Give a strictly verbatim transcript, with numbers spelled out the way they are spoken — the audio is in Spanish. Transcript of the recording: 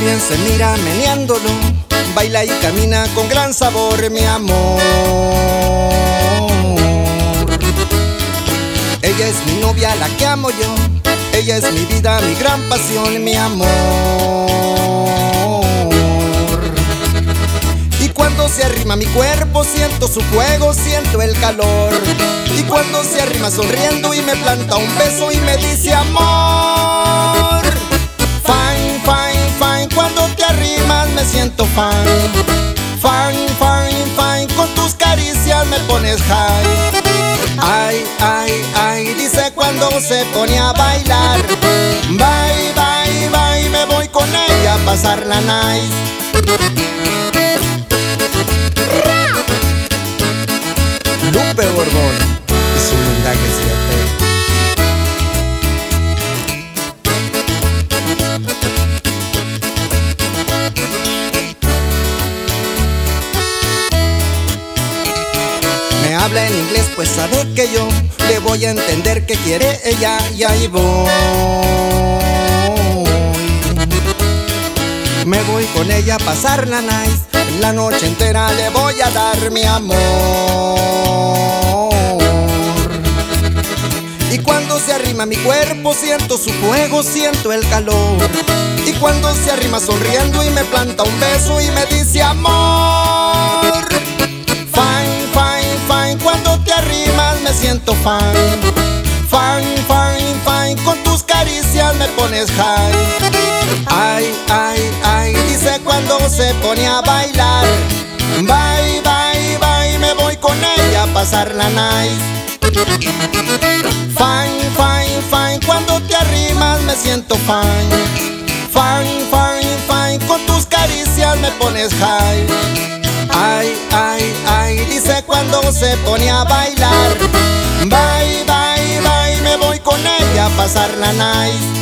bien se mira meneándolo, baila y camina con gran sabor, mi amor. Ella es mi novia, la que amo yo. Ella es mi vida, mi gran pasión, mi amor. Y cuando se arrima a mi cuerpo, siento su fuego, siento el calor. Y cuando se arrima sonriendo y me planta un beso y me dice amor. Fine, fine, fine, cuando te arrimas me siento fine. Fine, fine, fine, con tus caricias me pones high. Ay, ay, ay, dice cuando se pone a bailar. Bye, bye, bye, me voy con ella a pasarla nice. Lupe Borbón y su lundaje siete. Me habla en inglés, pues sabe que yo le voy a entender que quiere ella, y ahí voy. Me voy con ella a pasarla nice. La noche entera le voy a dar mi amor. Y cuando se arrima a mi cuerpo, siento su fuego, siento el calor. Y cuando se arrima sonriendo y me planta un beso y me dice amor. Fine, fine, fine, cuando te arrimas me siento fine. Fine, fine, fine, con tus caricias me pones high. Ay, ay, ay, dice cuando se pone a bailar. Bye, bye, bye, me voy con ella a pasarla nice. Fine, fine, fine, cuando te arrimas me siento fine. Fine, fine, fine, con tus caricias me pones high. Ay, ay, ay, dice cuando se pone a bailar. Bye, bye, bye, me voy con ella a pasarla nice.